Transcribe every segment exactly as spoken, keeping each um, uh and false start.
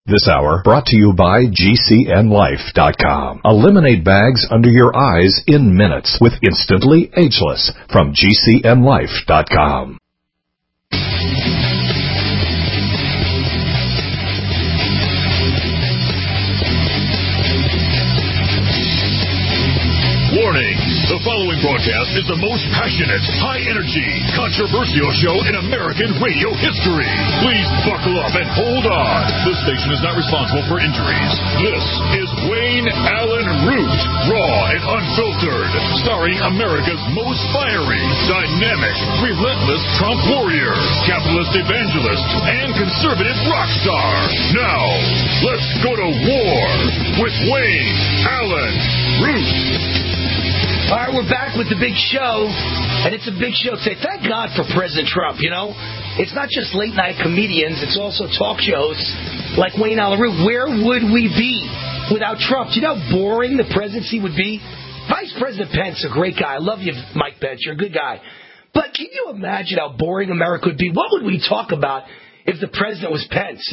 This hour brought to you by G C N Life dot com. Eliminate bags under your eyes in minutes with Instantly Ageless from G C N Life dot com. Warning! The following broadcast is the most passionate, high-energy, controversial show in American radio history. Please buckle up and hold on. This station is not responsible for injuries. This is Wayne Allen Root, raw and unfiltered, starring America's most fiery, dynamic, relentless Trump warrior, capitalist evangelist, and conservative rock star. Now, let's go to war with Wayne Allen Root. All right, we're back with the big show, and it's a big show today. Thank God for President Trump, you know. It's not just late-night comedians. It's also talk shows like Wayne Allen Root. Where would we be without Trump? Do you know how boring the presidency would be? Vice President Pence, a great guy. I love you, Mike Pence. You're a good guy. But can you imagine how boring America would be? What would we talk about if the president was Pence?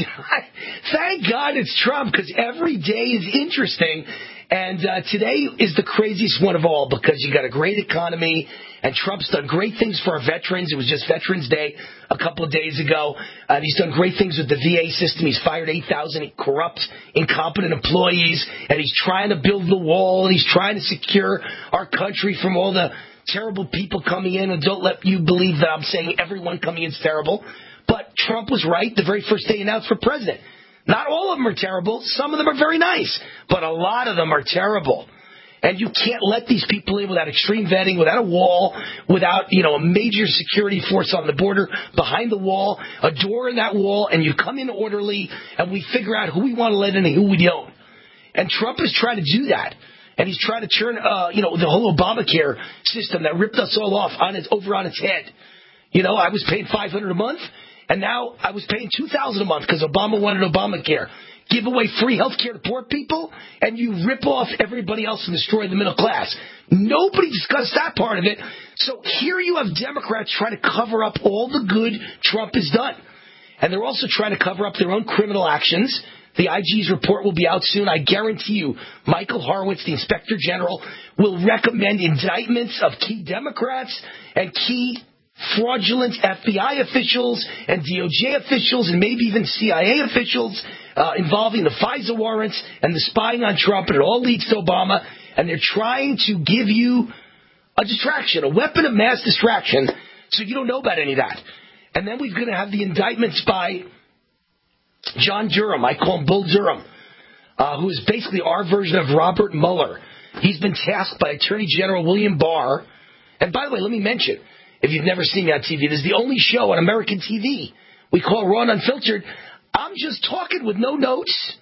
Thank God it's Trump, because every day is interesting. And uh, today is the craziest one of all, because you got a great economy, and Trump's done great things for our veterans. It was just Veterans Day a couple of days ago. Uh, he's done great things with the V A system. He's fired eight thousand corrupt, incompetent employees, and he's trying to build the wall, and he's trying to secure our country from all the terrible people coming in. And don't let you believe that I'm saying everyone coming in is terrible. But Trump was right the very first day he announced for president. Not all of them are terrible. Some of them are very nice. But a lot of them are terrible. And you can't let these people in without extreme vetting, without a wall, without, you know, a major security force on the border, behind the wall, a door in that wall, and you come in orderly, and we figure out who we want to let in and who we don't. And Trump is trying to do that. And he's trying to turn, uh, you know, the whole Obamacare system that ripped us all off on its, over on its head. You know, I was paying five hundred dollars a month. And now I was paying two thousand dollars a month because Obama wanted Obamacare. Give away free health care to poor people, and you rip off everybody else and destroy the middle class. Nobody discussed that part of it. So here you have Democrats trying to cover up all the good Trump has done. And they're also trying to cover up their own criminal actions. The I G's report will be out soon. I guarantee you, Michael Horowitz, the Inspector General, will recommend indictments of key Democrats and key fraudulent F B I officials and D O J officials and maybe even C I A officials uh, involving the FISA warrants and the spying on Trump, and it all leads to Obama. And they're trying to give you a distraction, a weapon of mass distraction, so you don't know about any of that. And then we're going to have the indictments by John Durham. I call him Bull Durham, uh, who is basically our version of Robert Mueller. He's been tasked by Attorney General William Barr. And by the way, let me mention, if you've never seen me on T V, this is the only show on American T V we call Raw and Unfiltered. I'm just talking with no notes,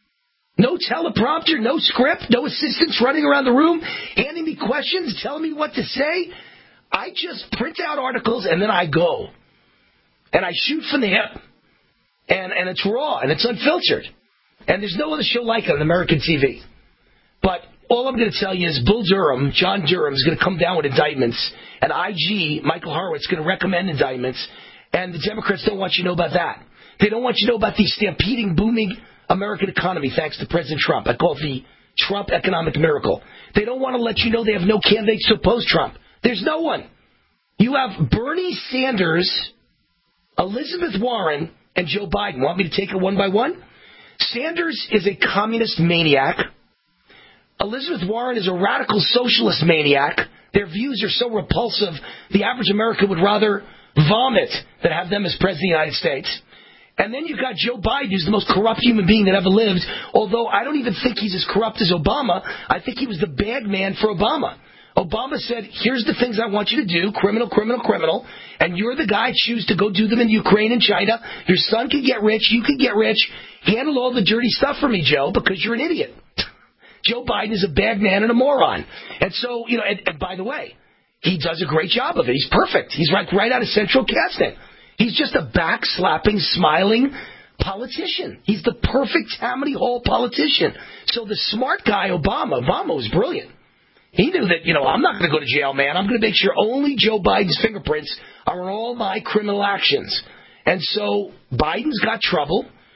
no teleprompter, no script, no assistants running around the room, handing me questions, telling me what to say. I just print out articles and then I go. And I shoot from the hip. And, and it's raw and it's unfiltered. And there's no other show like it on American T V. But all I'm going to tell you is Bull Durham, John Durham, is going to come down with indictments. And I G, Michael Horowitz, is going to recommend indictments. And the Democrats don't want you to know about that. They don't want you to know about the stampeding, booming American economy thanks to President Trump. I call it the Trump economic miracle. They don't want to let you know they have no candidates to oppose Trump. There's no one. You have Bernie Sanders, Elizabeth Warren, and Joe Biden. Want me to take it one by one? Sanders is a communist maniac. Elizabeth Warren is a radical socialist maniac. Their views are so repulsive, the average American would rather vomit than have them as president of the United States. And then you've got Joe Biden, who's the most corrupt human being that ever lived, although I don't even think he's as corrupt as Obama. I think he was the bad man for Obama. Obama said, here's the things I want you to do, criminal, criminal, criminal, and you're the guy, choose to go do them in Ukraine and China. Your son can get rich, you can get rich. Handle all the dirty stuff for me, Joe, because you're an idiot. Joe Biden is a bad man and a moron. And so, you know, and, and by the way, he does a great job of it. He's perfect. He's right, right out of central casting. He's just a back-slapping, smiling politician. He's the perfect Tammany Hall politician. So the smart guy, Obama, Obama was brilliant. He knew that, you know, I'm not going to go to jail, man. I'm going to make sure only Joe Biden's fingerprints are on all my criminal actions. And so Biden's got trouble.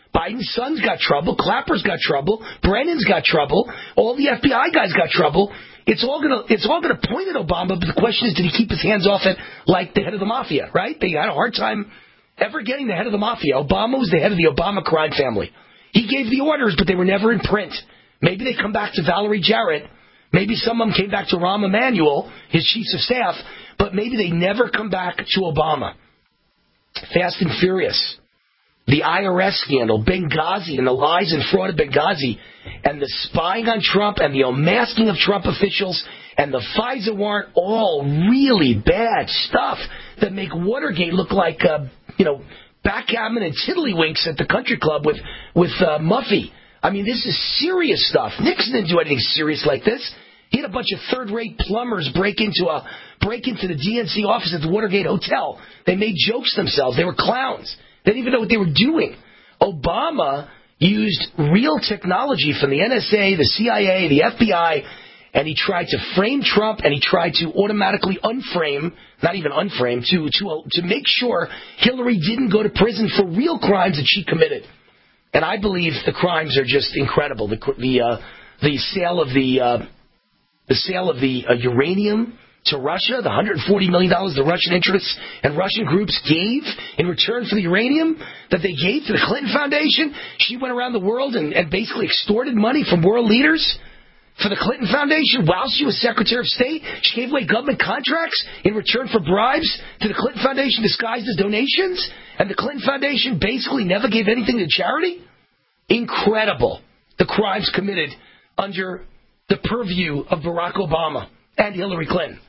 Biden's son's got trouble. Clapper's got trouble. Brennan's got trouble. All the F B I guys got trouble. It's all gonna it's all gonna point at Obama, but the question is, did he keep his hands off it like the head of the mafia, right? They had a hard time ever getting the head of the mafia. Obama was the head of the Obama crime family. He gave the orders, but they were never in print. Maybe they come back to Valerie Jarrett. Maybe some of them came back to Rahm Emanuel, his chiefs of staff, but maybe they never come back to Obama. Fast and Furious. The I R S scandal, Benghazi, and the lies and fraud of Benghazi, and the spying on Trump, and the unmasking of Trump officials, and the FISA warrant, all really bad stuff that make Watergate look like, uh, you know, backgammon and tiddlywinks at the country club with, with uh, Muffy. I mean, this is serious stuff. Nixon didn't do anything serious like this. He had a bunch of third-rate plumbers break into a break into the D N C office at the Watergate Hotel. They made jokes themselves. They were clowns. They didn't even know what they were doing. Obama used real technology from the N S A, the C I A, the F B I, and he tried to frame Trump, and he tried to automatically unframe, not even unframe, to to to make sure Hillary didn't go to prison for real crimes that she committed. And I believe the crimes are just incredible. The the uh, the sale of the uh, the sale of the uh, uranium to Russia, the one hundred forty million dollars the Russian interests and Russian groups gave in return for the uranium that they gave to the Clinton Foundation. She went around the world and, and basically extorted money from world leaders for the Clinton Foundation while she was Secretary of State. She gave away government contracts in return for bribes to the Clinton Foundation disguised as donations, and the Clinton Foundation basically never gave anything to charity. Incredible. The crimes committed under the purview of Barack Obama and Hillary Clinton.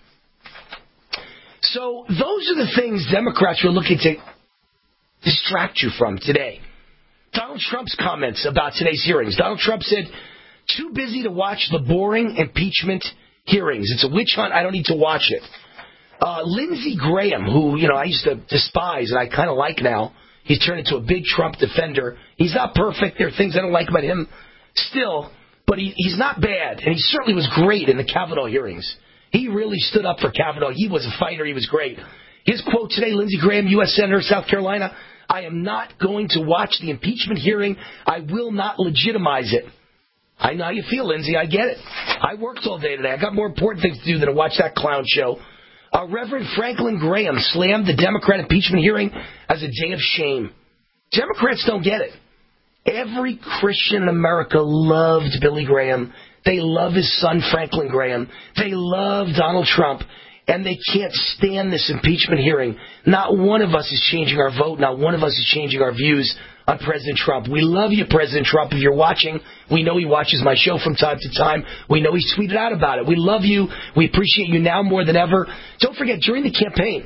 So those are the things Democrats are looking to distract you from today. Donald Trump's comments about today's hearings. Donald Trump said, too busy to watch the boring impeachment hearings. It's a witch hunt. I don't need to watch it. Uh, Lindsey Graham, who, you know, I used to despise and I kind of like now, he's turned into a big Trump defender. He's not perfect. There are things I don't like about him still, but he, he's not bad. And he certainly was great in the Kavanaugh hearings. He really stood up for Kavanaugh. He was a fighter. He was great. His quote today, Lindsey Graham, U S Senator, South Carolina, I am not going to watch the impeachment hearing. I will not legitimize it. I know how you feel, Lindsey. I get it. I worked all day today. I got more important things to do than to watch that clown show. Uh, Reverend Franklin Graham slammed the Democrat impeachment hearing as a day of shame. Democrats don't get it. Every Christian in America loved Billy Graham. They love his son, Franklin Graham. They love Donald Trump. And they can't stand this impeachment hearing. Not one of us is changing our vote. Not one of us is changing our views on President Trump. We love you, President Trump. If you're watching, we know he watches my show from time to time. We know he tweeted out about it. We love you. We appreciate you now more than ever. Don't forget, during the campaign,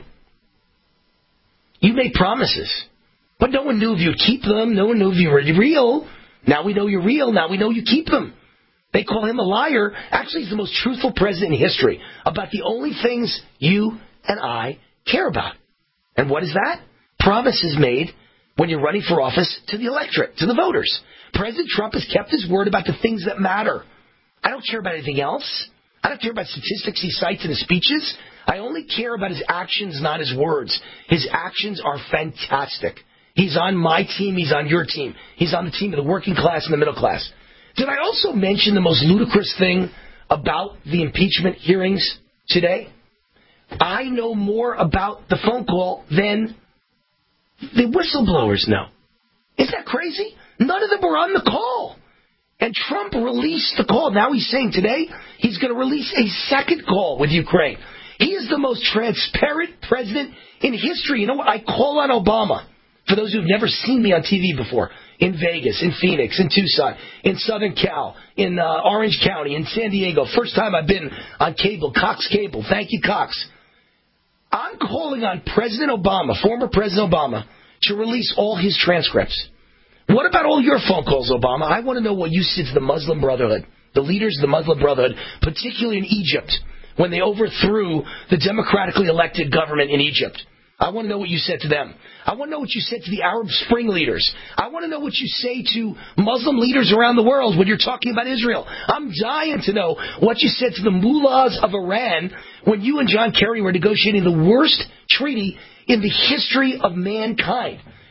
you made promises. But no one knew if you'd keep them. No one knew if you were real. Now we know you're real. Now we know you keep them. They call him a liar. Actually, he's the most truthful president in history about the only things you and I care about. And what is that? Promises made when you're running for office to the electorate, to the voters. President Trump has kept his word about the things that matter. I don't care about anything else. I don't care about statistics he cites in his speeches. I only care about his actions, not his words. His actions are fantastic. He's on my team. He's on your team. He's on the team of the working class and the middle class. Did I also mention the most ludicrous thing about the impeachment hearings today? I know more about the phone call than the whistleblowers know. Isn't that crazy? None of them were on the call. And Trump released the call. Now he's saying today he's going to release a second call with Ukraine. He is the most transparent president in history. You know what? I call on Obama. For those who've never seen me on T V before, in Vegas, in Phoenix, in Tucson, in Southern Cal, in uh, Orange County, in San Diego. First time I've been on cable, Cox Cable. Thank you, Cox. I'm calling on President Obama, former President Obama, to release all his transcripts. What about all your phone calls, Obama? I want to know what you said to the Muslim Brotherhood, the leaders of the Muslim Brotherhood, particularly in Egypt, when they overthrew the democratically elected government in Egypt. I want to know what you said to them. I want to know what you said to the Arab Spring leaders. I want to know what you say to Muslim leaders around the world when you're talking about Israel. I'm dying to know what you said to the mullahs of Iran when you and John Kerry were negotiating the worst treaty in the history of mankind.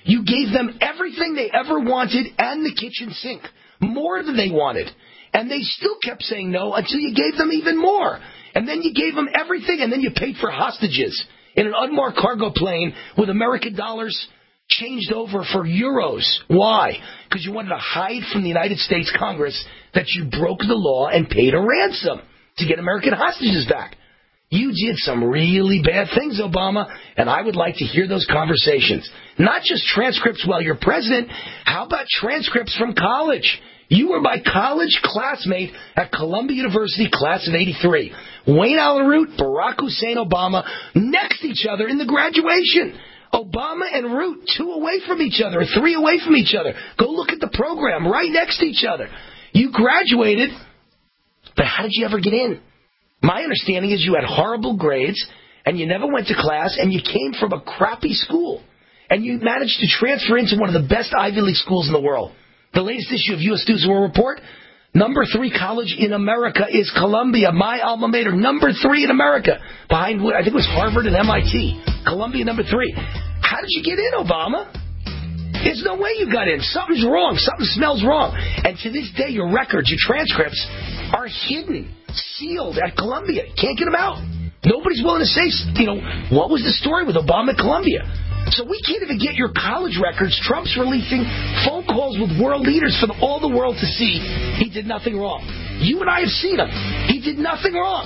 You gave them everything they ever wanted and the kitchen sink, more than they wanted. And they still kept saying no until you gave them even more. And then you gave them everything, and then you paid for hostages in an unmarked cargo plane with American dollars changed over for euros. Why? Because you wanted to hide from the United States Congress that you broke the law and paid a ransom to get American hostages back. You did some really bad things, Obama, and I would like to hear those conversations. Not just transcripts while you're president. How about transcripts from college? You were my college classmate at Columbia University, class of eighty-three. Wayne Allyn Root, Barack Hussein Obama, next to each other in the graduation. Obama and Root, two away from each other, three away from each other. Go look at the program, right next to each other. You graduated, but how did you ever get in? My understanding is you had horrible grades, and you never went to class, and you came from a crappy school. And you managed to transfer into one of the best Ivy League schools in the world. The latest issue of U S News and World Report, number three college in America is Columbia, my alma mater, number three in America. Behind, I think it was Harvard and M I T. Columbia, number three. How did you get in, Obama? There's no way you got in. Something's wrong. Something smells wrong. And to this day, your records, your transcripts are hidden, sealed at Columbia. Can't get them out. Nobody's willing to say, you know, what was the story with Obama at Columbia? So we can't even get your college records. Trump's releasing phone calls with world leaders for the, all the world to see. He did nothing wrong. You and I have seen him. He did nothing wrong.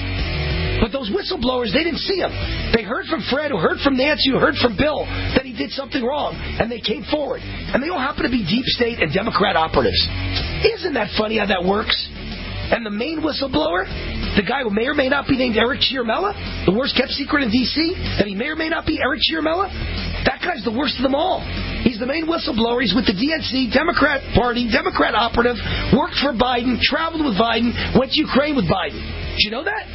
But those whistleblowers, they didn't see him. They heard from Fred, who heard from Nancy, who heard from Bill, that he did something wrong, and they came forward. And they all happen to be deep state and Democrat operatives. Isn't that funny how that works? And the main whistleblower, the guy who may or may not be named Eric Ciaramella, the worst kept secret in D C, that he may or may not be Eric Ciaramella, that guy's the worst of them all. He's the main whistleblower. He's with the D N C, Democrat Party, Democrat operative, worked for Biden, traveled with Biden, went to Ukraine with Biden. Did you know that?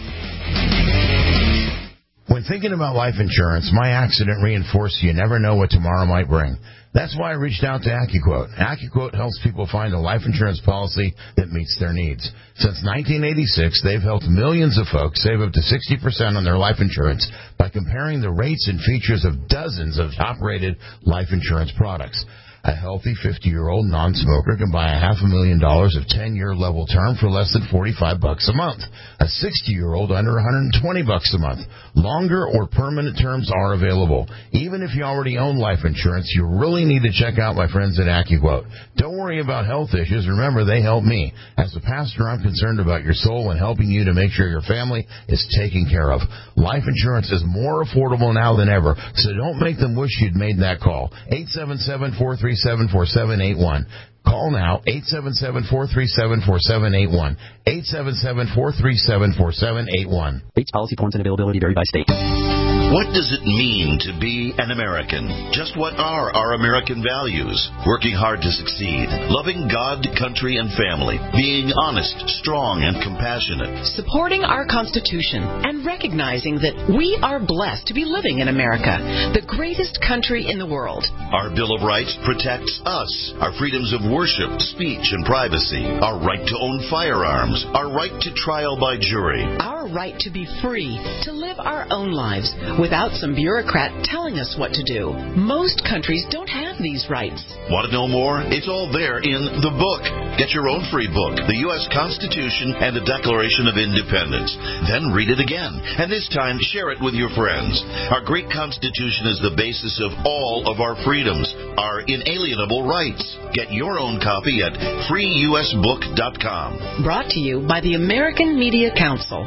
When thinking about life insurance, my accident reinforced you never know what tomorrow might bring. That's why I reached out to AccuQuote. AccuQuote helps people find a life insurance policy that meets their needs. Since nineteen eighty-six, they've helped millions of folks save up to sixty percent on their life insurance by comparing the rates and features of dozens of top-rated life insurance products. A healthy fifty-year-old non-smoker can buy a half a million dollars of ten-year level term for less than forty-five bucks a month. A sixty-year-old under one hundred twenty bucks a month. Longer or permanent terms are available. Even if you already own life insurance, you really need to check out my friends at AccuQuote. Don't worry about health issues. Remember, they help me. As a pastor, I'm concerned about your soul and helping you to make sure your family is taken care of. Life insurance is more affordable now than ever, so don't make them wish you'd made that call. eight seven seven, four three seven, four seven eight one. Call now, eight seven seven, four three seven, four seven eight one. eight seven seven, four three seven, four seven eight one. Rates, policy forms, and availability vary by state. What does it mean to be an American? Just what are our American values? Working hard to succeed, loving God, country, and family, being honest, strong, and compassionate. Supporting our Constitution and recognizing that we are blessed to be living in America, the greatest country in the world. Our Bill of Rights protects us, our freedoms of worship, speech, and privacy, our right to own firearms, our right to trial by jury, our right to be free, to live our own lives without some bureaucrat telling us what to do. Most countries don't have these rights. Want to know more? It's all there in the book. Get your own free book, The U S Constitution and the Declaration of Independence. Then read it again, and this time share it with your friends. Our great Constitution is the basis of all of our freedoms, our inalienable rights. Get your own copy at free u s book dot com. Brought to you by the American Media Council.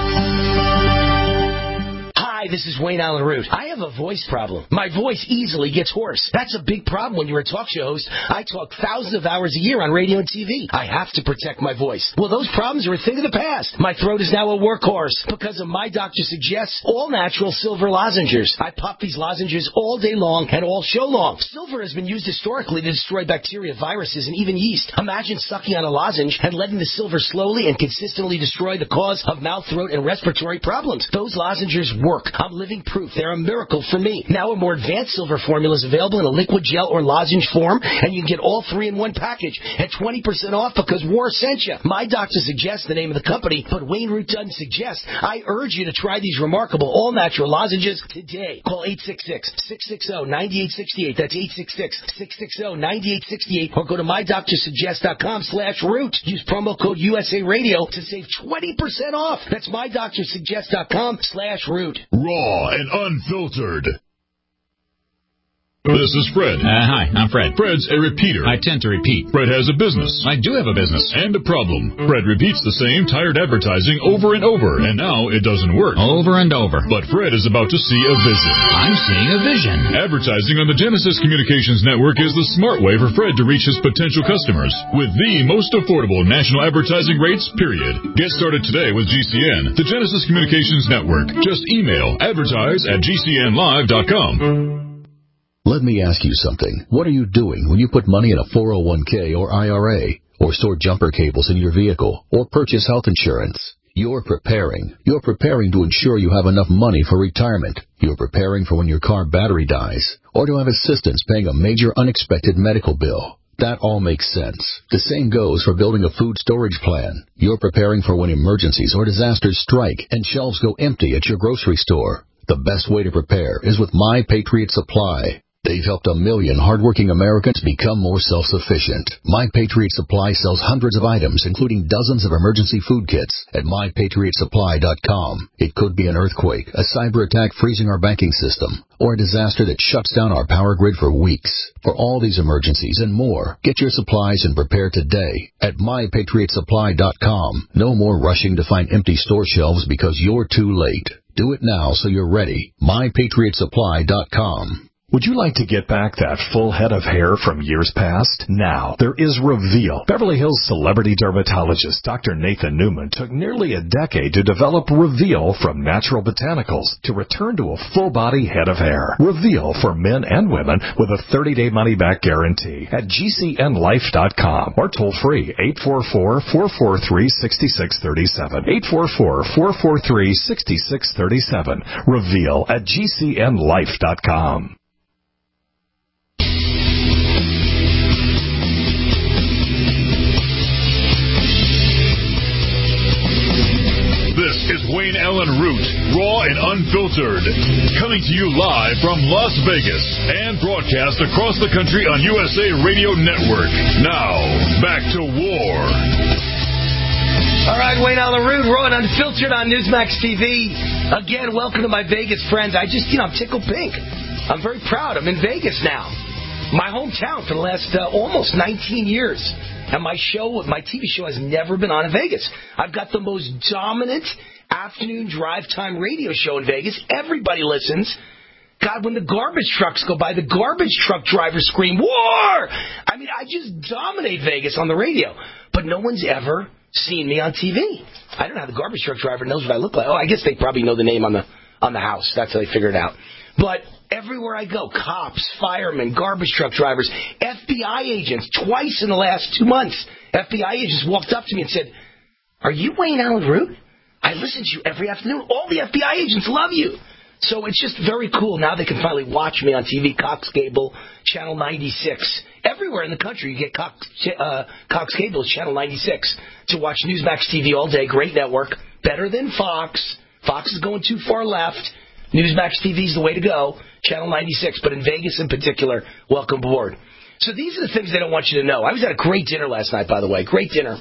Hi, this is Wayne Allyn Root. I have a voice problem. My voice easily gets hoarse. That's a big problem when you're a talk show host. I talk thousands of hours a year on radio and T V. I have to protect my voice. Well, those problems are a thing of the past. My throat is now a workhorse because of my doctor suggests all-natural silver lozenges. I pop these lozenges all day long and all show long. Silver has been used historically to destroy bacteria, viruses, and even yeast. Imagine sucking on a lozenge and letting the silver slowly and consistently destroy the cause of mouth, throat, and respiratory problems. Those lozenges work. I'm living proof. They're a miracle for me. Now a more advanced silver formula is available in a liquid gel or lozenge form, and you can get all three in one package at twenty percent off because War sent you. My doctor suggests the name of the company, but Wayne Root doesn't suggest. I urge you to try these remarkable all-natural lozenges today. Call eight six six, six six zero, nine eight six eight. That's eight six six, six six zero, nine eight six eight. Or go to my doctor suggest dot com slash root. Use promo code U S A Radio to save twenty percent off. That's my doctor suggest dot com slash root. Raw and unfiltered. This is Fred. Uh, hi, I'm Fred. Fred's a repeater. I tend to repeat. Fred has a business. I do have a business. And a problem. Fred repeats the same tired advertising over and over, and now it doesn't work. Over and over. But Fred is about to see a vision. I'm seeing a vision. Advertising on the Genesis Communications Network is the smart way for Fred to reach his potential customers with the most affordable national advertising rates, period. Get started today with G C N, the Genesis Communications Network. Just email advertise at G C N live dot com. Let me ask you something. What are you doing when you put money in a four oh one k or I R A, or store jumper cables in your vehicle, or purchase health insurance? You're preparing. You're preparing to ensure you have enough money for retirement. You're preparing for when your car battery dies, or to have assistance paying a major unexpected medical bill. That all makes sense. The same goes for building a food storage plan. You're preparing for when emergencies or disasters strike and shelves go empty at your grocery store. The best way to prepare is with My Patriot Supply. They've helped a million hardworking Americans become more self-sufficient. My Patriot Supply sells hundreds of items, including dozens of emergency food kits, at my patriot supply dot com. It could be an earthquake, a cyber attack freezing our banking system, or a disaster that shuts down our power grid for weeks. For all these emergencies and more, get your supplies and prepare today at my patriot supply dot com. No more rushing to find empty store shelves because you're too late. Do it now so you're ready. my patriot supply dot com. Would you like to get back that full head of hair from years past? Now, there is Reveal. Beverly Hills celebrity dermatologist Doctor Nathan Newman took nearly a decade to develop Reveal from natural botanicals to return to a full-body head of hair. Reveal for men and women with a thirty-day money-back guarantee at G C N life dot com or toll-free eight four four, four four three, six six three seven. eight four four, four four three, six six three seven. Reveal at G C N life dot com. This is Wayne Allen Root, raw and unfiltered, coming to you live from Las Vegas and broadcast across the country on U S A Radio Network. Now, back to war. All right, Wayne Allen Root, raw and unfiltered on Newsmax T V. Again, welcome to my Vegas friends. I just, you know, I'm tickled pink. I'm very proud. I'm in Vegas now. My hometown for the last uh, almost nineteen years. And my show, my T V show has never been on in Vegas. I've got the most dominant afternoon drive time radio show in Vegas. Everybody listens. God, when the garbage trucks go by, the garbage truck drivers scream, "War!" I mean, I just dominate Vegas on the radio. But no one's ever seen me on T V. I don't know how the garbage truck driver knows what I look like. Oh, I guess they probably know the name on the on the house. That's how they figured it out. But everywhere I go, cops, firemen, garbage truck drivers, F B I agents, twice in the last two months, F B I agents walked up to me and said, "Are you Wayne Allen Root? I listen to you every afternoon. All the F B I agents love you." So it's just very cool. Now they can finally watch me on T V, Cox Cable, Channel ninety-six. Everywhere in the country you get Cox, uh, Cox Cable, Channel ninety-six, to watch Newsmax T V all day. Great network. Better than Fox. Fox is going too far left. Newsmax T V is the way to go. Channel ninety-six, but in Vegas in particular, welcome aboard. So these are the things they don't want you to know. I was at a great dinner last night, by the way. Great dinner.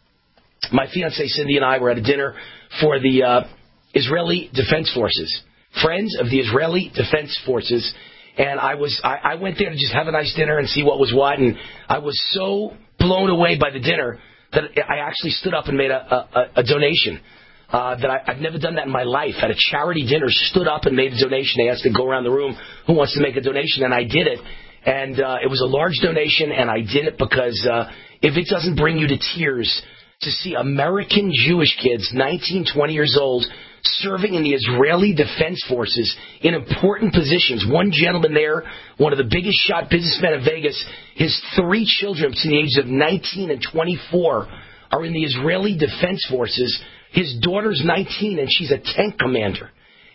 My fiancée Cindy and I were at a dinner for the uh, Israeli Defense Forces. Friends of the Israeli Defense Forces. And I was I, I went there to just have a nice dinner and see what was what. And I was so blown away by the dinner that I actually stood up and made a, a, a donation. Uh, that I, I've never done that in my life. At a charity dinner, stood up and made a donation. They asked to go around the room, who wants to make a donation, and I did it. And uh, it was a large donation, and I did it because uh, if it doesn't bring you to tears to see American Jewish kids, nineteen, twenty years old, serving in the Israeli Defense Forces in important positions. One gentleman there, one of the biggest shot businessmen of Vegas, his three children between the ages of nineteen and twenty-four are in the Israeli Defense Forces. His daughter's nineteen, and she's a tank commander.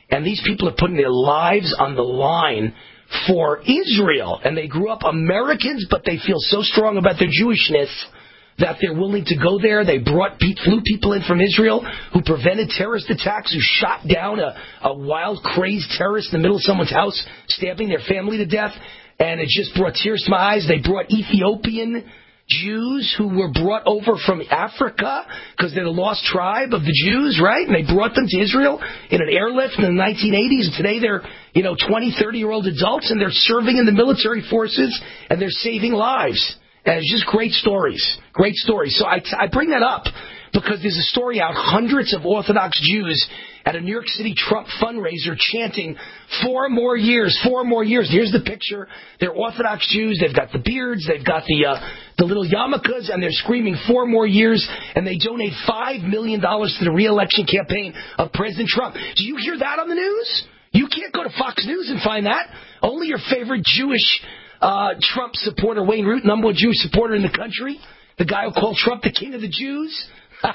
And these people are putting their lives on the line for Israel. And they grew up Americans, but they feel so strong about their Jewishness that they're willing to go there. They brought, flew people in from Israel who prevented terrorist attacks, who shot down a, a wild, crazed terrorist in the middle of someone's house, stabbing their family to death. And it just brought tears to my eyes. They brought Ethiopian Jews who were brought over from Africa because they're the lost tribe of the Jews, right? And they brought them to Israel in an airlift in the nineteen eighties. And today they're, you know, twenty, thirty-year-old adults, and they're serving in the military forces, and they're saving lives. And it's just great stories. Great stories. So I, I bring that up because there's a story out, hundreds of Orthodox Jews at a New York City Trump fundraiser chanting, four more years, four more years. Here's the picture. They're Orthodox Jews. They've got the beards. They've got the uh, the little yarmulkes, and they're screaming four more years, and they donate five million dollars to the re-election campaign of President Trump. Do you hear that on the news? You can't go to Fox News and find that. Only your favorite Jewish uh, Trump supporter, Wayne Root, number one Jewish supporter in the country, the guy who called Trump the king of the Jews.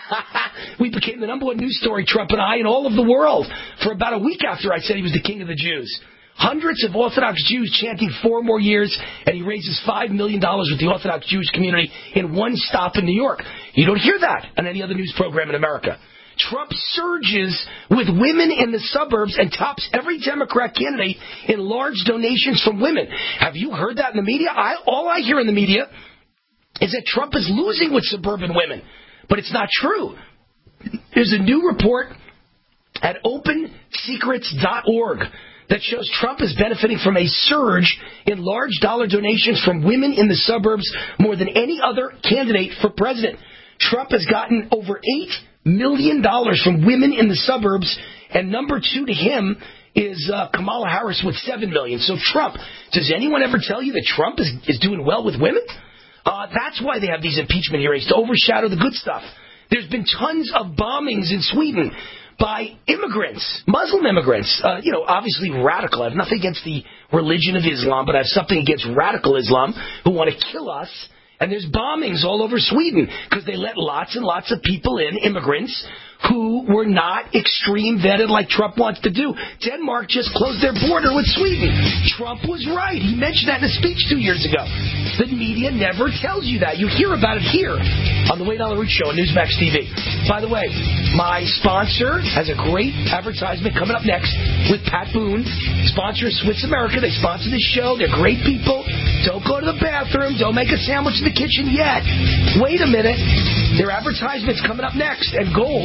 We became the number one news story, Trump and I, in all of the world for about a week after I said he was the king of the Jews. Hundreds of Orthodox Jews chanting four more years, and he raises five million dollars with the Orthodox Jewish community in one stop in New York. You don't hear that on any other news program in America. Trump surges with women in the suburbs and tops every Democrat candidate in large donations from women. Have you heard that in the media? I, all I hear in the media is that Trump is losing with suburban women. But it's not true. There's a new report at open secrets dot org that shows Trump is benefiting from a surge in large dollar donations from women in the suburbs more than any other candidate for president. Trump has gotten over eight million dollars from women in the suburbs, and number two to him is uh, Kamala Harris with seven million dollars. So Trump, does anyone ever tell you that Trump is, is doing well with women? Uh, that's why they have these impeachment hearings, to overshadow the good stuff. There's been tons of bombings in Sweden by immigrants, Muslim immigrants, uh, you know, obviously radical. I have nothing against the religion of Islam, but I have something against radical Islam who want to kill us. And there's bombings all over Sweden because they let lots and lots of people in, immigrants, who were not extreme vetted like Trump wants to do. Denmark just closed their border with Sweden. Trump was right. He mentioned that in a speech two years ago. The media never tells you that. You hear about it here on the Wayne Allyn Root Show on Newsmax T V. By the way, my sponsor has a great advertisement coming up next with Pat Boone. Sponsor is Swiss America. They sponsor this show. They're great people. Don't go to the bathroom. Don't make a sandwich in the kitchen yet. Wait a minute. Their advertisement's coming up next. And gold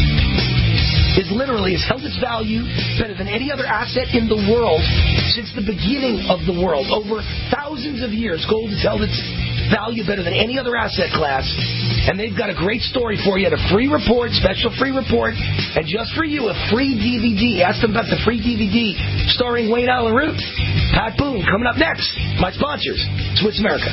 is literally has held its value better than any other asset in the world since the beginning of the world. Over thousands of years, gold has held its value better than any other asset class. And they've got a great story for you, and a free report, special free report, and just for you, a free D V D. Ask them about the free D V D starring Wayne Allyn Root. Pat Boone coming up next. My sponsors, Swiss America.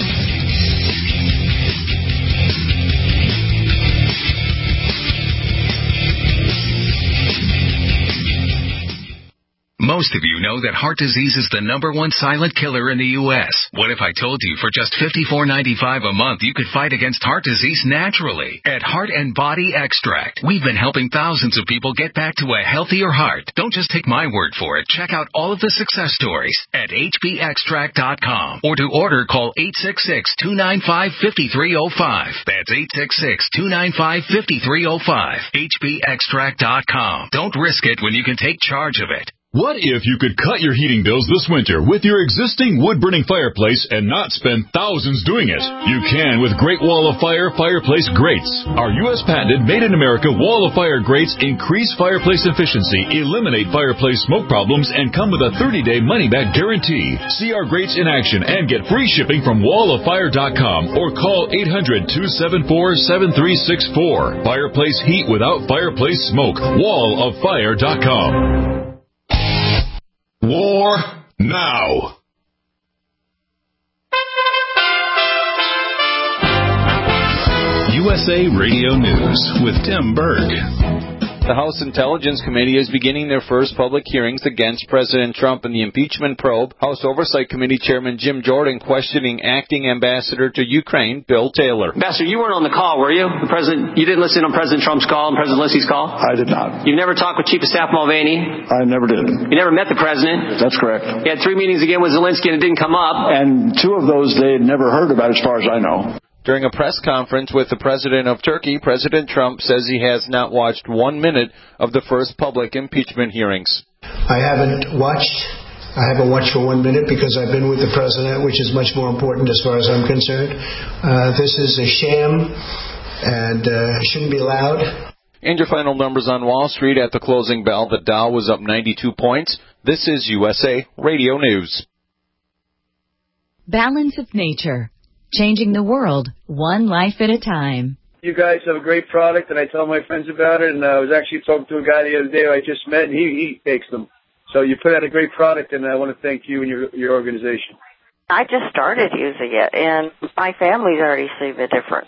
Most of you know that heart disease is the number one silent killer in the U S What if I told you for just fifty-four ninety-five a month you could fight against heart disease naturally? At Heart and Body Extract, we've been helping thousands of people get back to a healthier heart. Don't just take my word for it. Check out all of the success stories at H B extract dot com. Or to order, call eight six six, two nine five, five three zero five. That's eight six six, two nine five, five three zero five. H B extract dot com. Don't risk it when you can take charge of it. What if you could cut your heating bills this winter with your existing wood-burning fireplace and not spend thousands doing it? You can with Great Wall of Fire fireplace grates. Our U S patented made-in-America Wall of Fire grates increase fireplace efficiency, eliminate fireplace smoke problems, and come with a thirty-day money-back guarantee. See our grates in action and get free shipping from wall of fire dot com or call eight hundred, two seven four, seven three six four. Fireplace heat without fireplace smoke. wall of fire dot com. War now. U S A Radio News with Tim Berg. The House Intelligence Committee is beginning their first public hearings against President Trump in the impeachment probe. House Oversight Committee Chairman Jim Jordan questioning acting ambassador to Ukraine, Bill Taylor. Ambassador, you weren't on the call, were you? The president, you didn't listen on President Trump's call and President Zelensky's call? I did not. You never talked with Chief of Staff Mulvaney? I never did. You never met the president? That's correct. You had three meetings again with Zelensky and it didn't come up. And two of those they had never heard about as far as I know. During a press conference with the president of Turkey, President Trump says he has not watched one minute of the first public impeachment hearings. I haven't watched. I haven't watched for one minute because I've been with the president, which is much more important as far as I'm concerned. Uh, this is a sham and uh, shouldn't be allowed. And your final numbers on Wall Street at the closing bell. The Dow was up ninety-two points. This is U S A Radio News. Balance of Nature. Changing the world, one life at a time. You guys have a great product, and I tell my friends about it, and I was actually talking to a guy the other day who I just met, and he, he takes them. So you put out a great product, and I want to thank you and your, your organization. I just started using it, and my family's already seen the difference.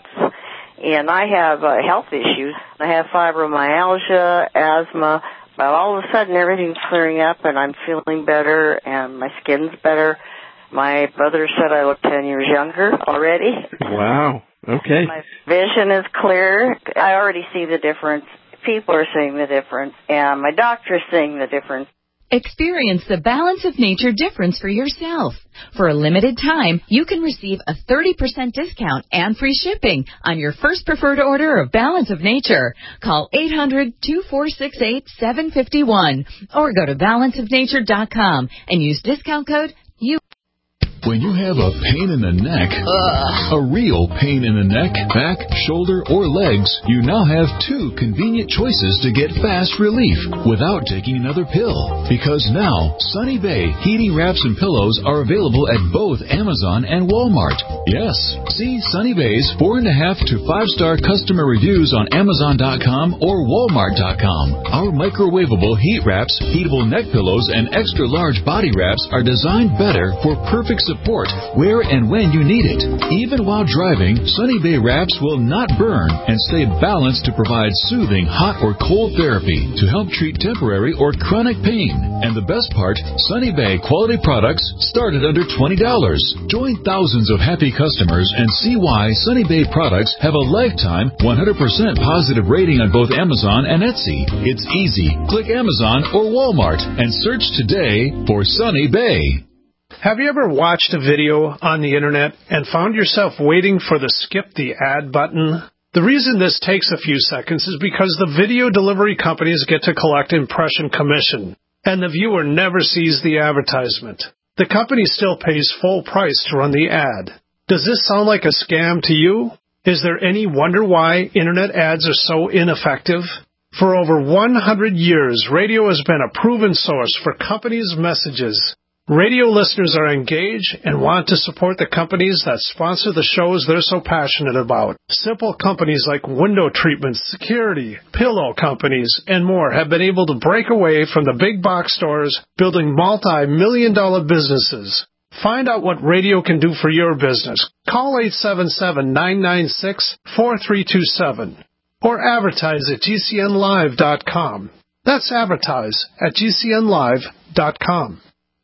And I have uh, health issues. I have fibromyalgia, asthma, but all of a sudden everything's clearing up, and I'm feeling better, and my skin's better. My brother said I look ten years younger already. Wow. Okay. My vision is clear. I already see the difference. People are seeing the difference, and my doctor is seeing the difference. Experience the Balance of Nature difference for yourself. For a limited time, you can receive a thirty percent discount and free shipping on your first preferred order of Balance of Nature. Call eight hundred, two four six eight, seven five one or go to balance of nature dot com and use discount code U. When you have a pain in the neck, Ugh. a real pain in the neck, back, shoulder, or legs, you now have two convenient choices to get fast relief without taking another pill. Because now, Sunny Bay heating wraps and pillows are available at both Amazon and Walmart. Yes, see Sunny Bay's four and a half to five star customer reviews on Amazon dot com or Walmart dot com. Our microwavable heat wraps, heatable neck pillows, and extra large body wraps are designed better for perfect support where and when you need it. Even while driving, Sunny Bay wraps will not burn and stay balanced to provide soothing hot or cold therapy to help treat temporary or chronic pain. And the best part, Sunny Bay quality products start at under twenty dollars. Join thousands of happy customers and see why Sunny Bay products have a lifetime one hundred percent positive rating on both Amazon and Etsy. It's easy. Click Amazon or Walmart and search today for Sunny Bay. Have you ever watched a video on the internet and found yourself waiting for the skip the ad button? The reason this takes a few seconds is because the video delivery companies get to collect impression commission, and the viewer never sees the advertisement. The company still pays full price to run the ad. Does this sound like a scam to you? Is there any wonder why internet ads are so ineffective? For over one hundred years, radio has been a proven source for companies' messages. Radio listeners are engaged and want to support the companies that sponsor the shows they're so passionate about. Simple companies like window treatments, security, pillow companies, and more have been able to break away from the big box stores, building multi-million dollar businesses. Find out what radio can do for your business. Call eight seven seven, nine nine six, four three two seven or advertise at G C N live dot com. That's advertise at G C N live dot com.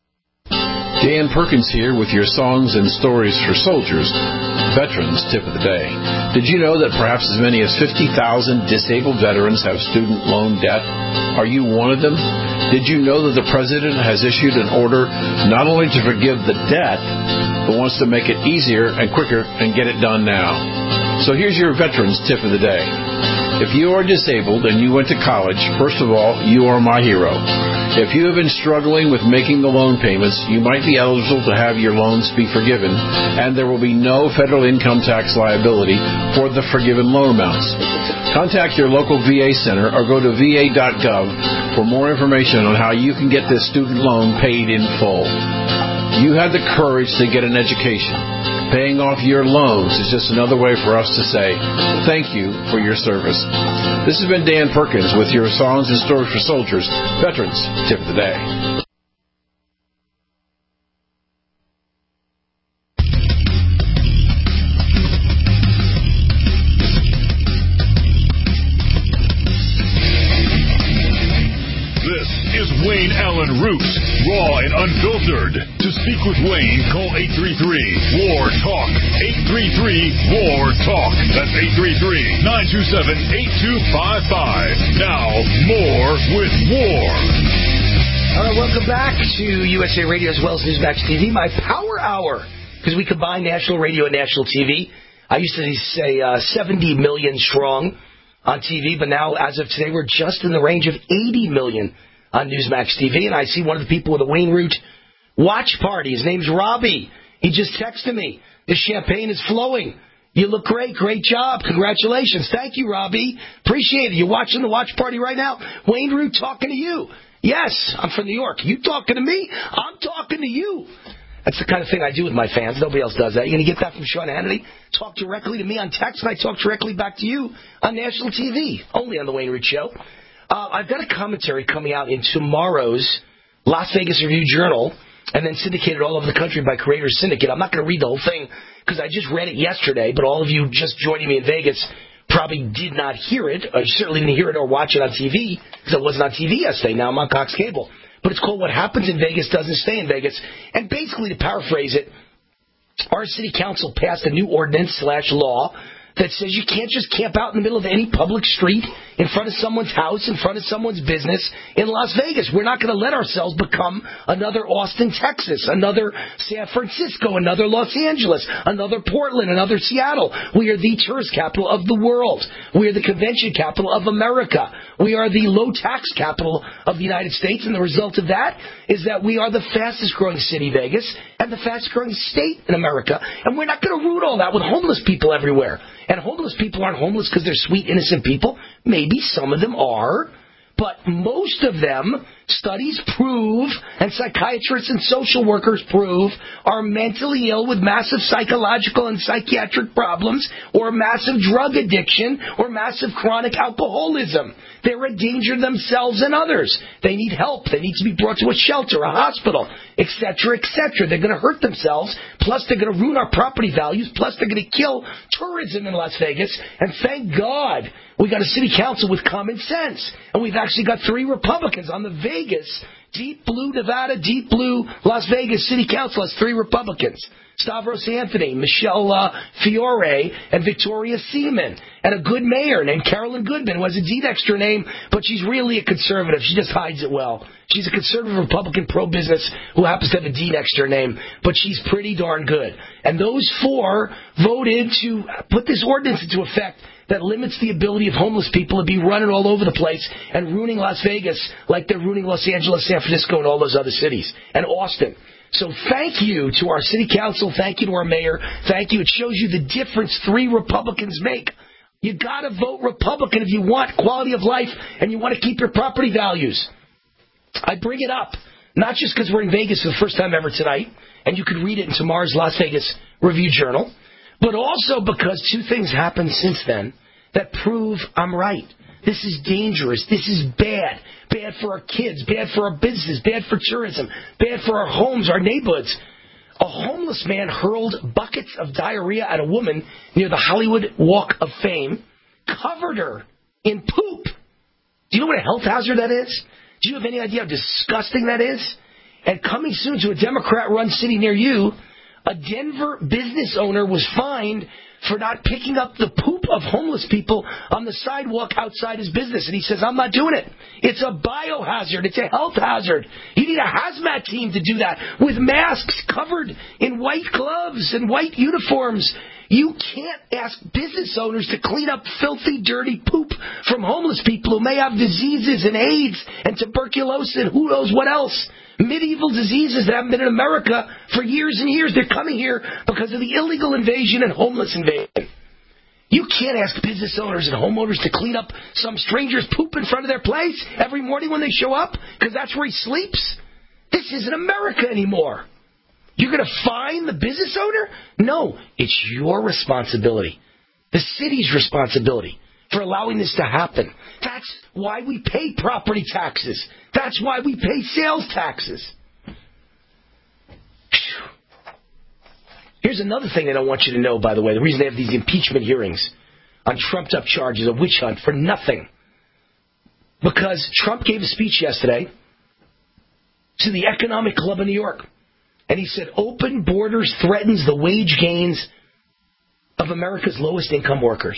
Dan Perkins here with your Songs and Stories for Soldiers, Veterans Tip of the Day. Did you know that perhaps as many as fifty thousand disabled veterans have student loan debt? Are you one of them? Did you know that the President has issued an order not only to forgive the debt, but wants to make it easier and quicker and get it done now? So here's your Veterans Tip of the Day. If you are disabled and you went to college, first of all, you are my hero. If you have been struggling with making the loan payments, you might be eligible to have your loans be forgiven, and there will be no federal income tax liability for the forgiven loan amounts. Contact your local V A center or go to V A dot gov for more information on how you can get this student loan paid in full. You had the courage to get an education. Paying off your loans is just another way for us to say thank you for your service. This has been Dan Perkins with your Songs and Stories for Soldiers, Veterans Tip of the Day. raw and unfiltered. To speak with Wayne, call eight three three, W A R, TALK. eight three three, W A R, TALK. That's eight three three, nine two seven, eight two five five. Now, more with War. All right, welcome back to U S A Radio as well as Newsmax T V, my Power Hour, because we combine national radio and national T V. I used to say uh, seventy million strong on T V, but now, as of today, we're just in the range of eighty million on Newsmax T V. And I see one of the people with a Wayne Root watch party. His name's Robbie. He just texted me. The champagne is flowing. You look great. Great job. Congratulations. Thank you, Robbie. Appreciate it. You're watching the watch party right now. Wayne Root talking to you. Yes, I'm from New York. You talking to me? I'm talking to you. That's the kind of thing I do with my fans. Nobody else does that. You're going to get that from Sean Hannity? Talk directly to me on text, and I talk directly back to you on national T V, only on the Wayne Root Show. Uh, I've got a commentary coming out in tomorrow's Las Vegas Review-Journal, and then syndicated all over the country by Creators Syndicate. I'm not going to read the whole thing because I just read it yesterday, but all of you just joining me in Vegas probably did not hear it. I certainly didn't hear it or watch it on T V because I wasn't on T V yesterday. Now I'm on Cox Cable. But it's called What Happens in Vegas Doesn't Stay in Vegas. And basically, to paraphrase it, our city council passed a new ordinance slash law that says you can't just camp out in the middle of any public street, in front of someone's house, in front of someone's business in Las Vegas. We're not going to let ourselves become another Austin, Texas, another San Francisco, another Los Angeles, another Portland, another Seattle. We are the tourist capital of the world. We are the convention capital of America. We are the low-tax capital of the United States, and the result of that is that we are the fastest-growing city, Vegas, and the fastest-growing state in America, and we're not going to root all that with homeless people everywhere. And homeless people aren't homeless because they're sweet, innocent people. Maybe some of them are. But most of them, studies prove, and psychiatrists and social workers prove, are mentally ill with massive psychological and psychiatric problems, or massive drug addiction, or massive chronic alcoholism. They're a danger to themselves and others. They need help. They need to be brought to a shelter, a hospital, et cetera, et cetera. They're going to hurt themselves, plus they're going to ruin our property values, plus they're going to kill tourism in Las Vegas. And thank God we got a city council with common sense. And we've actually got three Republicans on the Vegas, deep blue Nevada, deep blue Las Vegas City Council has three Republicans. Stavros Anthony, Michelle uh, Fiore, and Victoria Seaman. And a good mayor named Carolyn Goodman, who has a D-Dexter name, but she's really a conservative. She just hides it well. She's a conservative Republican pro-business who happens to have a D-Dexter name, but she's pretty darn good. And those four voted to put this ordinance into effect that limits the ability of homeless people to be running all over the place and ruining Las Vegas like they're ruining Los Angeles, San Francisco, and all those other cities, and Austin. So thank you to our city council. Thank you to our mayor. Thank you. It shows you the difference three Republicans make. You got to vote Republican if you want quality of life and you want to keep your property values. I bring it up, not just because we're in Vegas for the first time ever tonight, and you can read it in tomorrow's Las Vegas Review-Journal, but also because two things happened since then that prove I'm right. This is dangerous. This is bad. Bad for our kids, bad for our businesses, bad for tourism, bad for our homes, our neighborhoods. A homeless man hurled buckets of diarrhea at a woman near the Hollywood Walk of Fame, covered her in poop. Do you know what a health hazard that is? Do you have any idea how disgusting that is? And coming soon to a Democrat-run city near you, a Denver business owner was fined for not picking up the poop of homeless people on the sidewalk outside his business. And he says, I'm not doing it. It's a biohazard. It's a health hazard. You need a hazmat team to do that with masks covered in white gloves and white uniforms. You can't ask business owners to clean up filthy, dirty poop from homeless people who may have diseases and AIDS and tuberculosis and who knows what else. Medieval diseases that haven't been in America for years and years. They're coming here because of the illegal invasion and homeless invasion. You can't ask business owners and homeowners to clean up some stranger's poop in front of their place every morning when they show up because that's where he sleeps. This isn't America anymore. You're going to fine the business owner? No, it's your responsibility, the city's responsibility for allowing this to happen. That's why we pay property taxes. That's why we pay sales taxes. Here's another thing that I want you to know, by the way. The reason they have these impeachment hearings on trumped-up charges of witch hunt for nothing. Because Trump gave a speech yesterday to the Economic Club of New York. And he said, open borders threatens the wage gains of America's lowest income workers.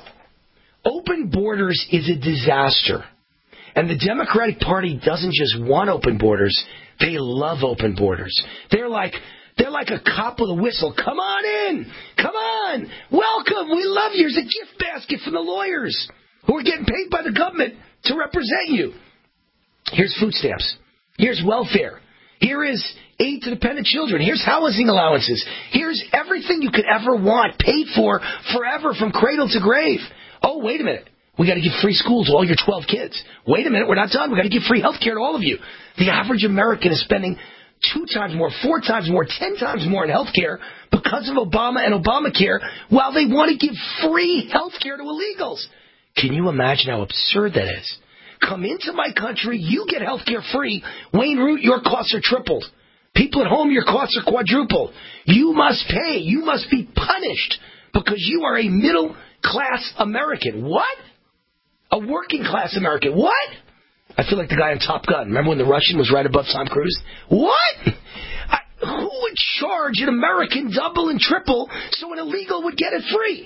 Open borders is a disaster. And the Democratic Party doesn't just want open borders. They love open borders. They're like, they're like a cop with a whistle. Come on in. Come on. Welcome. We love you. Here's a gift basket from the lawyers who are getting paid by the government to represent you. Here's food stamps. Here's welfare. Here is aid to dependent children. Here's housing allowances. Here's everything you could ever want, paid for forever from cradle to grave. Oh, wait a minute. We got to give free schools to all your twelve kids. Wait a minute. We're not done. We got to give free health care to all of you. The average American is spending two times more, four times more, ten times more in health care because of Obama and Obamacare, while they want to give free health care to illegals. Can you imagine how absurd that is? Come into my country, you get health care free. Wayne Root, your costs are tripled. People at home, your costs are quadrupled. You must pay. You must be punished because you are a middle-class American. What? A working-class American. What? I feel like the guy on Top Gun. Remember when the Russian was right above Tom Cruise? What? I, who would charge an American double and triple so an illegal would get it free?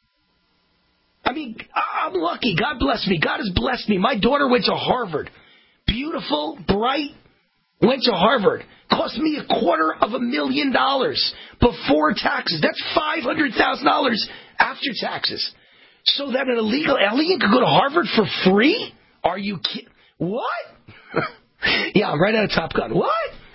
I mean, I'm lucky. God bless me. God has blessed me. My daughter went to Harvard. Beautiful, bright, went to Harvard. Cost me a quarter of a million dollars before taxes. That's five hundred thousand dollars after taxes. So that an illegal alien could go to Harvard for free? Are you kidding? What? Yeah, I'm right out of Top Gun. What?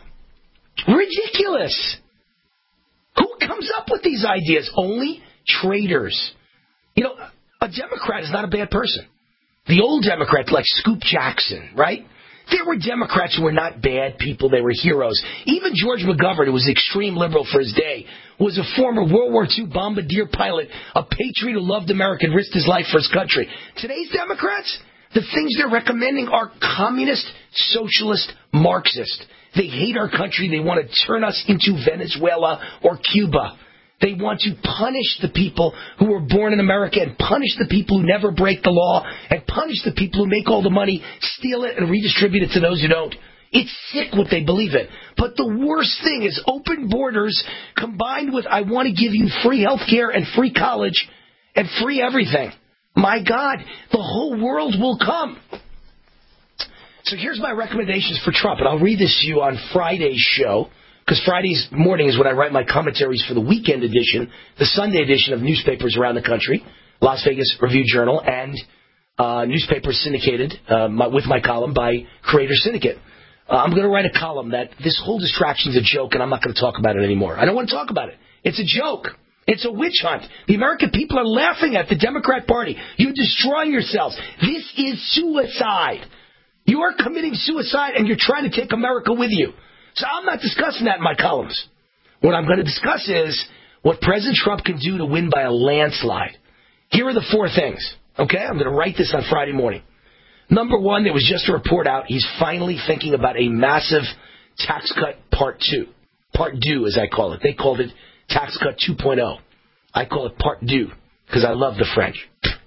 Ridiculous. Who comes up with these ideas? Only traitors. You know, a Democrat is not a bad person. The old Democrats like Scoop Jackson, right? There were Democrats who were not bad people. They were heroes. Even George McGovern, who was extreme liberal for his day, was a former World War Two bombardier pilot, a patriot who loved America and risked his life for his country. Today's Democrats, the things they're recommending are communist, socialist, Marxist. They hate our country. They want to turn us into Venezuela or Cuba. They want to punish the people who were born in America and punish the people who never break the law and punish the people who make all the money, steal it, and redistribute it to those who don't. It's sick what they believe in. But the worst thing is open borders combined with I want to give you free health care and free college and free everything. My God, the whole world will come. So here's my recommendations for Trump, and I'll read this to you on Friday's show. Because Friday's morning is when I write my commentaries for the weekend edition, the Sunday edition of newspapers around the country, Las Vegas Review-Journal, and uh, newspapers syndicated uh, my, with my column by Creator Syndicate. Uh, I'm going to write a column that this whole distraction is a joke, and I'm not going to talk about it anymore. I don't want to talk about it. It's a joke. It's a witch hunt. The American people are laughing at the Democrat Party. You're destroying yourselves. This is suicide. You are committing suicide, and you're trying to take America with you. So I'm not discussing that in my columns. What I'm going to discuss is what President Trump can do to win by a landslide. Here are the four things, okay? I'm going to write this on Friday morning. Number one, there was just a report out. He's finally thinking about a massive tax cut part two. Part deux, as I call it. They called it tax cut two point oh. I call it part deux because I love the French.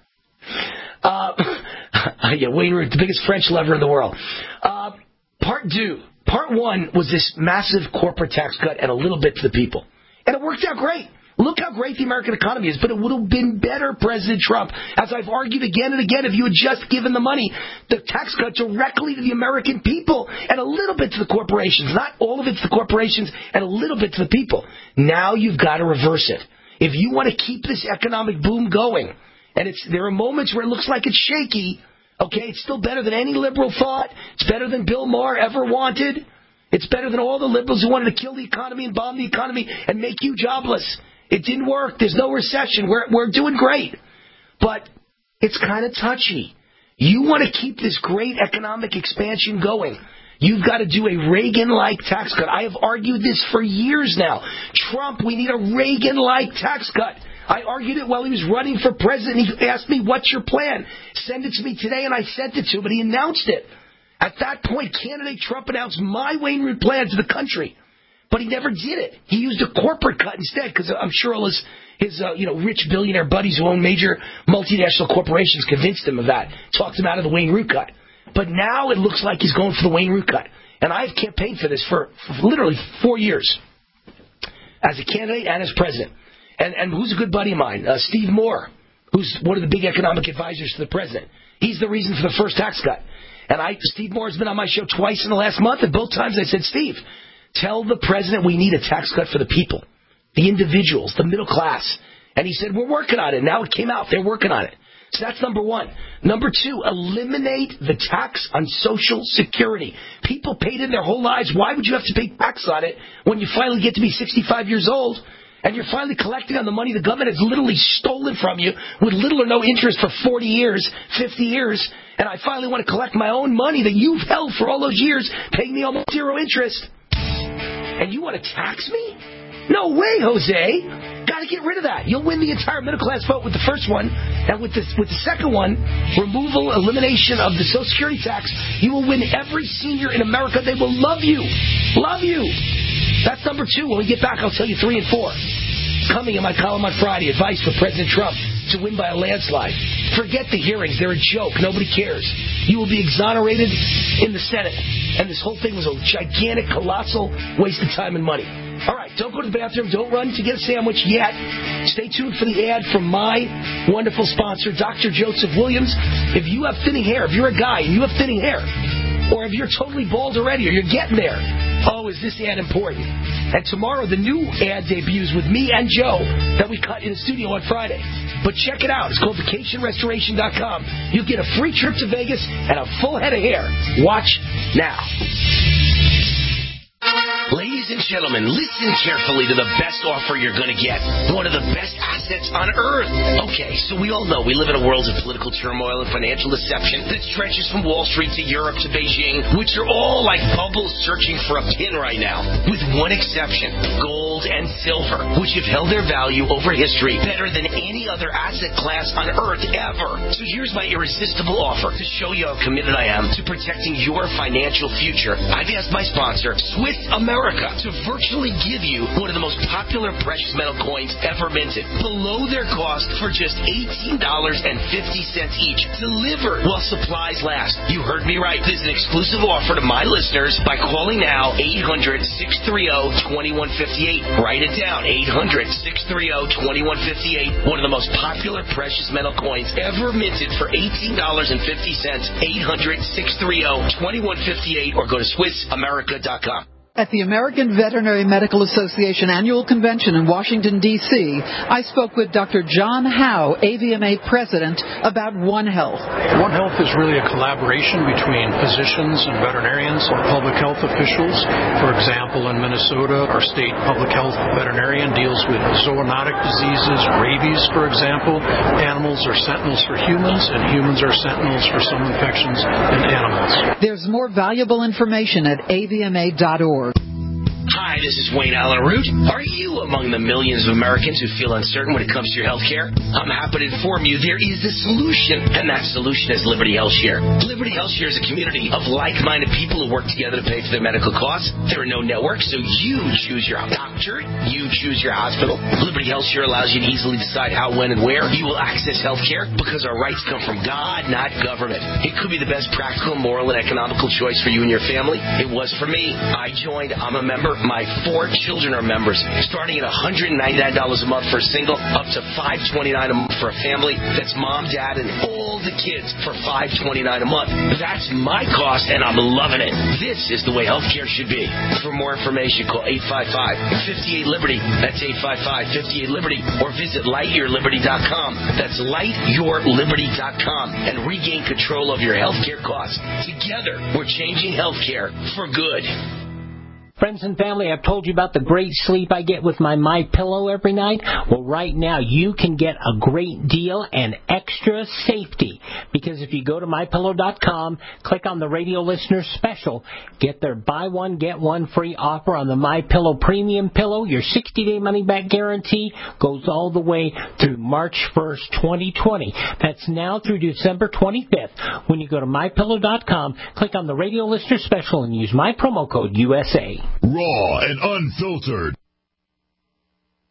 Uh, yeah, Wayne Root, the biggest French lover in the world. Uh, part deux. Part one was this massive corporate tax cut and a little bit to the people. And it worked out great. Look how great the American economy is. But it would have been better, President Trump, as I've argued again and again, if you had just given the money, the tax cut directly to the American people and a little bit to the corporations. Not all of it to the corporations and a little bit to the people. Now you've got to reverse it. If you want to keep this economic boom going, and it's there are moments where it looks like it's shaky, okay, it's still better than any liberal thought. It's better than Bill Maher ever wanted. It's better than all the liberals who wanted to kill the economy and bomb the economy and make you jobless. It didn't work. There's no recession. We're we're doing great. But it's kind of touchy. You want to keep this great economic expansion going. You've got to do a Reagan-like tax cut. I have argued this for years now. Trump, we need a Reagan-like tax cut. I argued it while he was running for president. He asked me, what's your plan? Send it to me today, and I sent it to him, but he announced it. At that point, candidate Trump announced my Wayne Root plan to the country. But he never did it. He used a corporate cut instead, because I'm sure all his, his uh, you know, rich billionaire buddies who own major multinational corporations convinced him of that, talked him out of the Wayne Root cut. But now it looks like he's going for the Wayne Root cut. And I've campaigned for this for, for literally four years as a candidate and as president. And, and who's a good buddy of mine? Uh, Steve Moore, who's one of the big economic advisors to the president. He's the reason for the first tax cut. And I, Steve Moore has been on my show twice in the last month, and both times I said, Steve, tell the president we need a tax cut for the people, the individuals, the middle class. And he said, we're working on it. Now it came out. They're working on it. So that's number one. Number two, eliminate the tax on Social Security. People paid in their whole lives. Why would you have to pay tax on it when you finally get to be sixty-five years old and you're finally collecting on the money the government has literally stolen from you with little or no interest for forty years, fifty years, and I finally want to collect my own money that you've held for all those years, paying me almost zero interest. And you want to tax me? No way, Jose. Got to get rid of that. You'll win the entire middle class vote with the first one, and with the with the second one, removal, elimination of the Social Security tax, you will win every senior in America. They will love you, love you. That's number two. When we get back, I'll tell you three and four. Coming in my column on Friday, advice for President Trump to win by a landslide. Forget the hearings; they're a joke. Nobody cares. You will be exonerated in the Senate, and this whole thing was a gigantic, colossal waste of time and money. All right, don't go to the bathroom. Don't run to get a sandwich yet. Stay tuned for the ad from my wonderful sponsor, Doctor Joseph Williams. If you have thinning hair, if you're a guy and you have thinning hair, or if you're totally bald already or you're getting there, oh, is this ad important? And tomorrow the new ad debuts with me and Joe that we cut in the studio on Friday. But check it out. It's called vacation restoration dot com. You'll get a free trip to Vegas and a full head of hair. Watch now. Ladies and gentlemen, listen carefully to the best offer you're going to get. One of the best assets on earth. Okay, so we all know we live in a world of political turmoil and financial deception that stretches from Wall Street to Europe to Beijing, which are all like bubbles searching for a pin right now. With one exception, gold and silver, which have held their value over history better than any other asset class on earth ever. So here's my irresistible offer to show you how committed I am to protecting your financial future. I've asked my sponsor, Swiss America, to virtually give you one of the most popular precious metal coins ever minted, below their cost for just eighteen dollars and fifty cents each, delivered while supplies last. You heard me right. This is an exclusive offer to my listeners by calling now eight hundred, six three zero, two one five eight. Write it down, eight hundred, six three zero, two one five eight. One of the most popular precious metal coins ever minted for eighteen dollars and fifty cents. eight hundred, six three zero, two one five eight or go to Swiss America dot com. At the American Veterinary Medical Association Annual Convention in Washington, D C, I spoke with Doctor John Howe, A V M A President, about One Health. One Health is really a collaboration between physicians and veterinarians and public health officials. For example, in Minnesota, our state public health veterinarian deals with zoonotic diseases, rabies, for example. Animals are sentinels for humans, and humans are sentinels for some infections in animals. There's more valuable information at A V M A dot org. Hi, this is Wayne Allen Root. Are you among the millions of Americans who feel uncertain when it comes to your health care? I'm happy to inform you there is a solution, and that solution is Liberty HealthShare. Liberty HealthShare is a community of like-minded people who work together to pay for their medical costs. There are no networks, so you choose your doctor, you choose your hospital. Liberty HealthShare allows you to easily decide how, when, and where you will access health care because our rights come from God, not government. It could be the best practical, moral, and economical choice for you and your family. It was for me. I joined. I'm a member. My four children are members, starting at one hundred ninety-nine dollars a month for a single, up to five hundred twenty-nine dollars a month for a family. That's mom, dad, and all the kids for five hundred twenty-nine dollars a month. That's my cost, and I'm loving it. This is the way healthcare should be. For more information, call eight five five, five eight, Liberty. That's eight five five, five eight, Liberty. Or visit light your liberty dot com. That's light your liberty dot com. And regain control of your healthcare costs. Together, we're changing healthcare for good. Friends and family, I've told you about the great sleep I get with my MyPillow every night. Well, right now you can get a great deal and extra safety because if you go to my pillow dot com, click on the radio listener special, get their buy one, get one free offer on the MyPillow Premium Pillow. Your sixty-day money-back guarantee goes all the way through March first, twenty twenty. That's now through December twenty-fifth. When you go to my pillow dot com, click on the radio listener special and use my promo code U S A. Raw and unfiltered.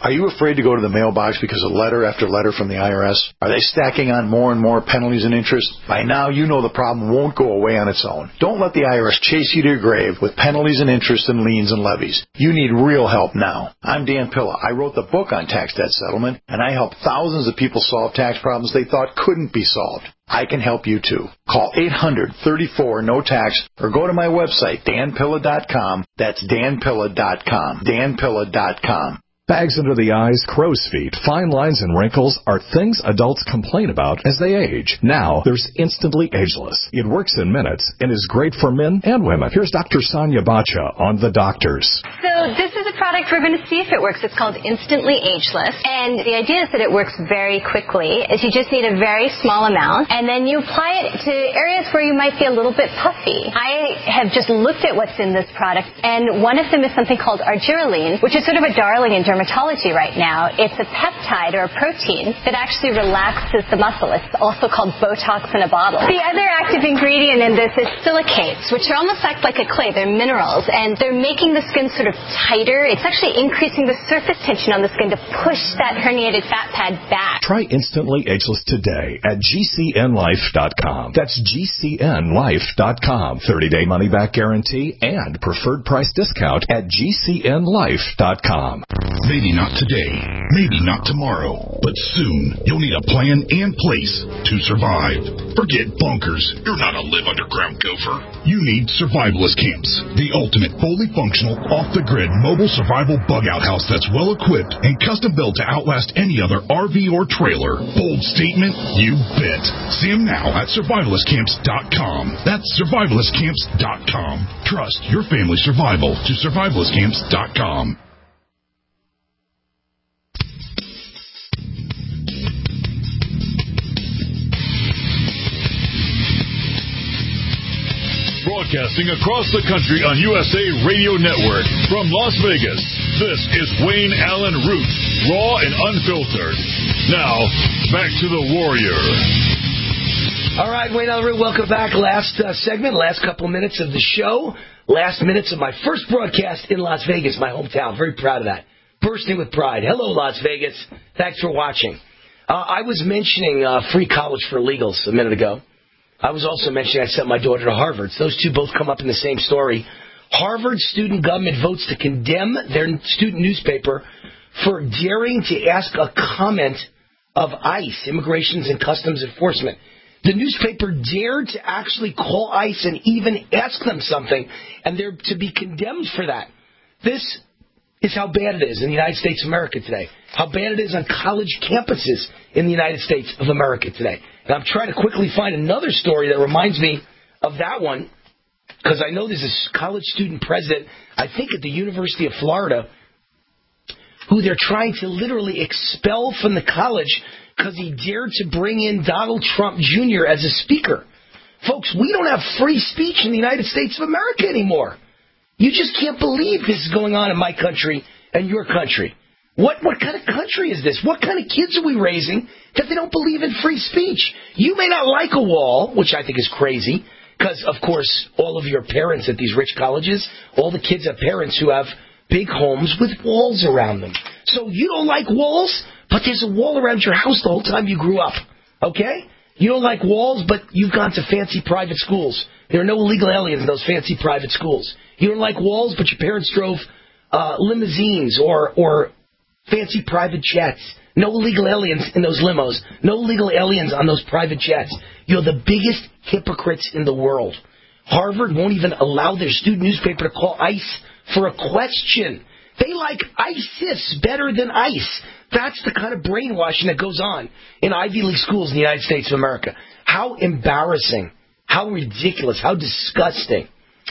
Are you afraid to go to the mailbox because of letter after letter from the I R S? Are they stacking on more and more penalties and interest? By now, you know the problem won't go away on its own. Don't let the I R S chase you to your grave with penalties and interest and liens and levies. You need real help now. I'm Dan Pilla. I wrote the book on tax debt settlement, and I help thousands of people solve tax problems they thought couldn't be solved. I can help you too. Call eight hundred, thirty-four, no tax or go to my website, dan pilla dot com. That's dan pilla dot com. dan pilla dot com. Bags under the eyes, crow's feet, fine lines, and wrinkles are things adults complain about as they age. Now, there's Instantly Ageless. It works in minutes and is great for men and women. Here's Doctor Sonia Bacha on The Doctors. So this is a product we're going to see if it works. It's called Instantly Ageless. And the idea is that it works very quickly. Is you just need a very small amount, and then you apply it to areas where you might be a little bit puffy. I have just looked at what's in this product, and one of them is something called argireline, which is sort of a darling in dermatology right now. It's a peptide or a protein that actually relaxes the muscle. It's also called Botox in a bottle. The other active ingredient in this is silicates, which are almost act like a clay. They're minerals, and they're making the skin sort of tighter. It's actually increasing the surface tension on the skin to push that herniated fat pad back. Try Instantly Ageless today at G C N life dot com. That's G C N life dot com. thirty-day money-back guarantee and preferred price discount at G C N life dot com. Maybe not today, maybe not tomorrow, but soon you'll need a plan and place to survive. Forget bunkers. You're not a live underground gopher. You need survivalist camps, the ultimate fully functional, off-the-grid mobile survival bug-out house that's well-equipped and custom-built to outlast any other R V or trailer. Bold statement? You bet. See them now at survivalist camps dot com. That's survivalist camps dot com. Trust your family's survival to survivalist camps dot com. Broadcasting across the country on U S A Radio Network from Las Vegas, this is Wayne Allen Root, raw and unfiltered. Now, back to the Warrior. All right, Wayne Allen Root, welcome back. Last uh, segment, last couple minutes of the show, last minutes of my first broadcast in Las Vegas, my hometown. Very proud of that. Bursting with pride. Hello, Las Vegas. Thanks for watching. Uh, I was mentioning uh, free college for illegals a minute ago. I was also mentioning I sent my daughter to Harvard. So those two both come up in the same story. Harvard student government votes to condemn their student newspaper for daring to ask a comment of ICE, Immigrations and Customs Enforcement. The newspaper dared to actually call ICE and even ask them something, and they're to be condemned for that. This is how bad it is in the United States of America today. How bad it is on college campuses in the United States of America today. And I'm trying to quickly find another story that reminds me of that one, because I know there's a college student president, I think at the University of Florida, who they're trying to literally expel from the college because he dared to bring in Donald Trump Junior as a speaker. Folks, we don't have free speech in the United States of America anymore. You just can't believe this is going on in my country and your country. What what kind of country is this? What kind of kids are we raising that they don't believe in free speech? You may not like a wall, which I think is crazy, because, of course, all of your parents at these rich colleges, all the kids have parents who have big homes with walls around them. So you don't like walls, but there's a wall around your house the whole time you grew up, okay? You don't like walls, but you've gone to fancy private schools. There are no illegal aliens in those fancy private schools. You don't like walls, but your parents drove uh, limousines or or fancy private jets. No illegal aliens in those limos. No illegal aliens on those private jets. You're the biggest hypocrites in the world. Harvard won't even allow their student newspaper to call ICE for a question. They like ISIS better than ICE. That's the kind of brainwashing that goes on in Ivy League schools in the United States of America. How embarrassing. How ridiculous. How disgusting.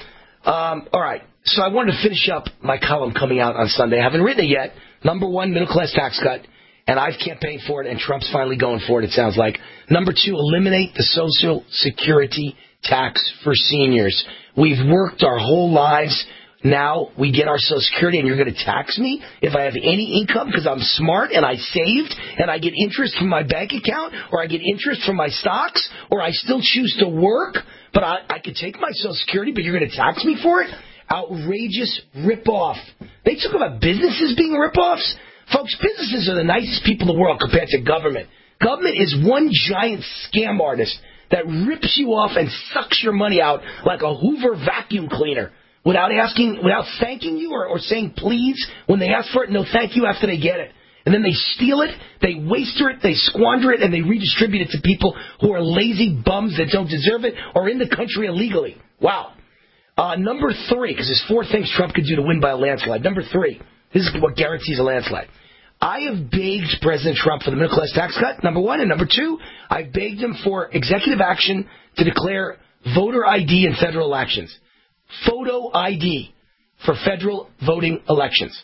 Um, all right. So I wanted to finish up my column coming out on Sunday. I haven't written it yet. Number one, middle-class tax cut. And I've campaigned for it, and Trump's finally going for it, it sounds like. Number two, eliminate the Social Security tax for seniors. We've worked our whole lives. Now we get our Social Security, and you're going to tax me if I have any income because I'm smart and I saved and I get interest from my bank account, or I get interest from my stocks, or I still choose to work, but I, I could take my Social Security, but you're going to tax me for it? Outrageous ripoff. They talk about businesses being ripoffs. Folks, businesses are the nicest people in the world compared to government. Government is one giant scam artist that rips you off and sucks your money out like a Hoover vacuum cleaner without asking, without thanking you or, or saying please when they ask for it, no thank you after they get it. And then they steal it, they waste it, they squander it, and they redistribute it to people who are lazy bums that don't deserve it or in the country illegally. Wow. Uh, number three, because there's four things Trump could do to win by a landslide. Number three, this is what guarantees a landslide. I have begged President Trump for the middle-class tax cut, number one. And number two, I've begged him for executive action to declare voter I D in federal elections. Photo I D for federal voting elections.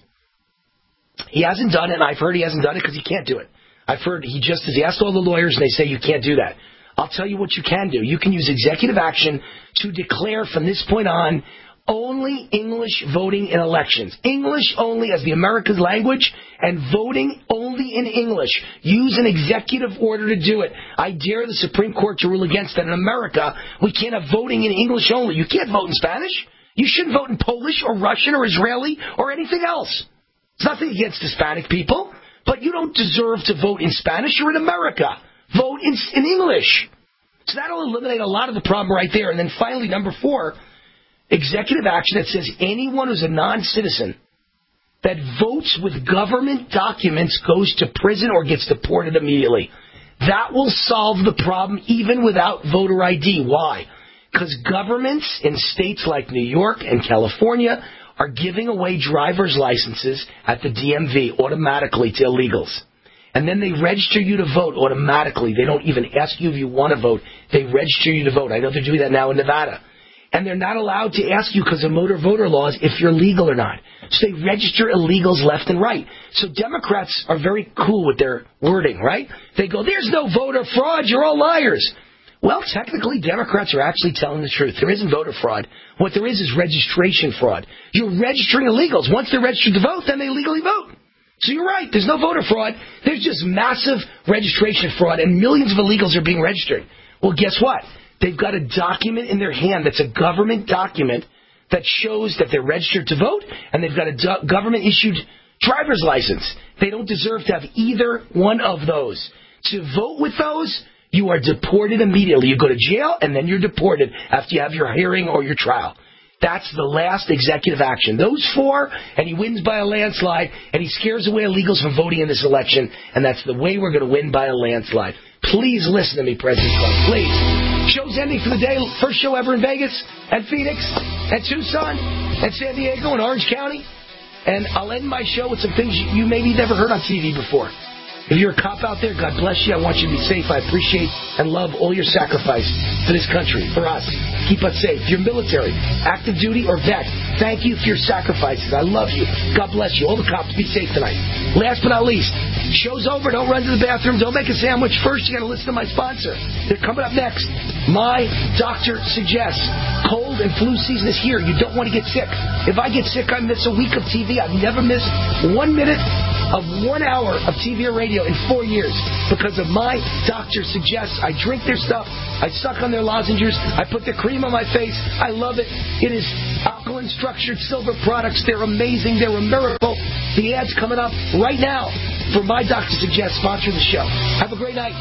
He hasn't done it, and I've heard he hasn't done it because he can't do it. I've heard he just he asked all the lawyers, and they say you can't do that. I'll tell you what you can do. You can use executive action to declare from this point on only English voting in elections. English only as the American language and voting only in English. Use an executive order to do it. I dare the Supreme Court to rule against that. In America, we can't have voting in English only. You can't vote in Spanish. You shouldn't vote in Polish or Russian or Israeli or anything else. It's nothing against Hispanic people, but you don't deserve to vote in Spanish. You're in America. Vote in, in English. So that'll eliminate a lot of the problem right there. And then finally, number four, executive action that says anyone who's a non-citizen that votes with government documents goes to prison or gets deported immediately. That will solve the problem even without voter I D. Why? Because governments in states like New York and California are giving away driver's licenses at the D M V automatically to illegals. And then they register you to vote automatically. They don't even ask you if you want to vote. They register you to vote. I know they're doing that now in Nevada. And they're not allowed to ask you because of motor voter laws if you're legal or not. So they register illegals left and right. So Democrats are very cool with their wording, right? They go, there's no voter fraud. You're all liars. Well, technically, Democrats are actually telling the truth. There isn't voter fraud. What there is is registration fraud. You're registering illegals. Once they're registered to vote, then they legally vote. So you're right. There's no voter fraud. There's just massive registration fraud, and millions of illegals are being registered. Well, guess what? They've got a document in their hand that's a government document that shows that they're registered to vote, and they've got a do- government-issued driver's license. They don't deserve to have either one of those. To vote with those, you are deported immediately. You go to jail, and then you're deported after you have your hearing or your trial. That's the last executive action. Those four, and he wins by a landslide, and he scares away illegals from voting in this election, and that's the way we're going to win by a landslide. Please listen to me, President Trump. Please. Show's ending for the day. First show ever in Vegas, and Phoenix, and Tucson, and San Diego, and Orange County. And I'll end my show with some things you maybe never heard on T V before. If you're a cop out there, God bless you. I want you to be safe. I appreciate and love all your sacrifice for this country, for us. Keep us safe. If you're military, active duty, or vet, thank you for your sacrifices. I love you. God bless you. All the cops, be safe tonight. Last but not least, show's over. Don't run to the bathroom. Don't make a sandwich. First, you got to listen to my sponsor. They're coming up next. My doctor suggests cold and flu season is here. You don't want to get sick. If I get sick, I miss a week of T V. I've never missed one minute of one hour of T V or radio in four years because of my doctor suggests. I drink their stuff. I suck on their lozenges. I put the cream on my face. I love it. It is alkaline structured silver products. They're amazing. They're a miracle. The ad's coming up right now for my doctor suggests sponsor the show. Have a great night.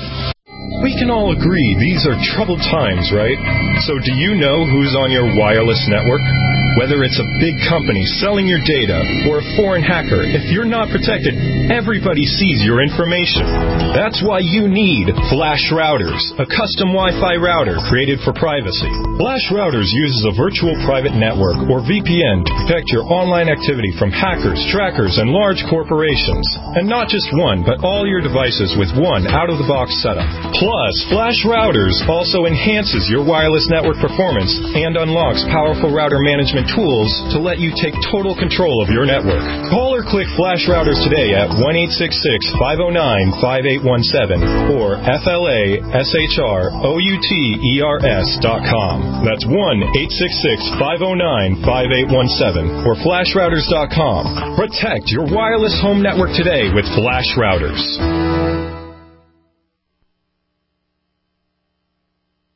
We can all agree these are troubled times, right? So do you know who's on your wireless network? Whether it's a big company selling your data or a foreign hacker, if you're not protected, everybody sees your information. That's why you need Flash Routers, a custom Wi-Fi router created for privacy. Flash Routers uses a virtual private network, or V P N, to protect your online activity from hackers, trackers, and large corporations. And not just one, but all your devices with one out-of-the-box setup. Plus, Flash Routers also enhances your wireless network performance and unlocks powerful router management tools to let you take total control of your network. Call or click Flash Routers today at one eight six six, five oh nine, five eight one seven or F L A S H R O U T E R S dot com. That's one eight six six, five oh nine, five eight one seven or flash routers dot com. Protect your wireless home network today with Flash Routers.